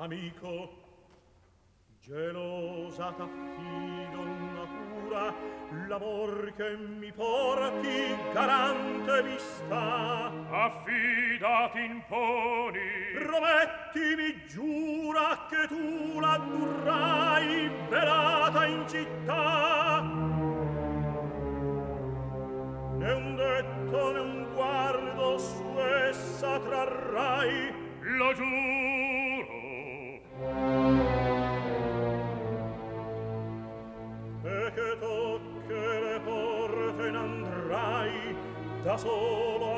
amico, gelosa t'affido natura, l'amor che mi porti garante mi sta. Affidati imponi, promettimi giura che tu la durrai velata in città. Né un detto né un guardo su essa trarrai, lo giuro. E che tocche le porte n'andrai da solo